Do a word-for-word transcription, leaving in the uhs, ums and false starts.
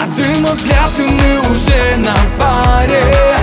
Один мой взгляд, и мы уже на паре.